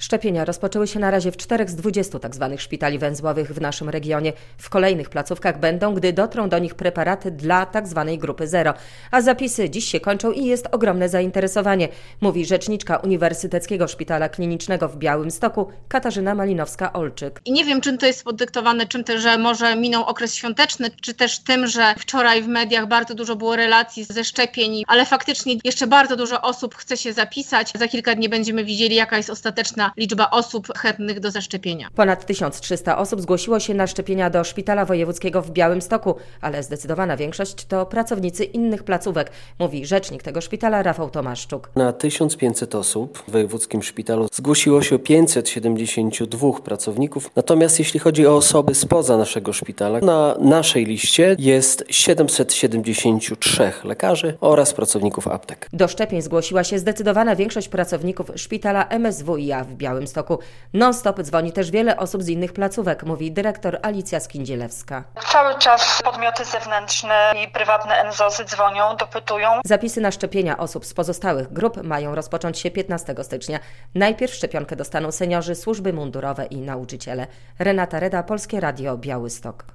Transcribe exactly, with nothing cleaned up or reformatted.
Szczepienia rozpoczęły się na razie w czterech z dwudziestu tzw. szpitali węzłowych w naszym regionie. W kolejnych placówkach będą, gdy dotrą do nich preparaty dla tzw. grupy zero. A zapisy dziś się kończą i jest ogromne zainteresowanie, mówi rzeczniczka Uniwersyteckiego Szpitala Klinicznego w Białymstoku Katarzyna Malinowska-Olczyk. I nie wiem, czym to jest podyktowane, czym to, że może minął okres świąteczny, czy też tym, że wczoraj w mediach bardzo dużo było relacji ze szczepień, ale faktycznie jeszcze bardzo dużo osób chce się zapisać. Za kilka dni będziemy widzieli, jaka jest ostateczna liczba osób chętnych do zaszczepienia. Ponad tysiąc trzysta osób zgłosiło się na szczepienia do Szpitala Wojewódzkiego w Białymstoku, ale zdecydowana większość to pracownicy innych placówek, mówi rzecznik tego szpitala Rafał Tomaszczuk. Na tysiąc pięćset osób w wojewódzkim szpitalu zgłosiło się pięćset siedemdziesiąt dwa pracowników, natomiast jeśli chodzi o osoby spoza naszego szpitala, na naszej liście jest siedemset siedemdziesiąt trzy lekarzy oraz pracowników aptek. Do szczepień zgłosiła się zdecydowana większość pracowników szpitala M S W i A w Białymstoku. Non-stop dzwoni też wiele osób z innych placówek, mówi dyrektor Alicja Skindzielewska. Cały czas podmioty zewnętrzne i prywatne N Z O sy dzwonią, dopytują. Zapisy na szczepienia osób z pozostałych grup mają rozpocząć się piętnastego stycznia. Najpierw szczepionkę dostaną seniorzy, służby mundurowe i nauczyciele. Renata Reda, Polskie Radio, Białystok.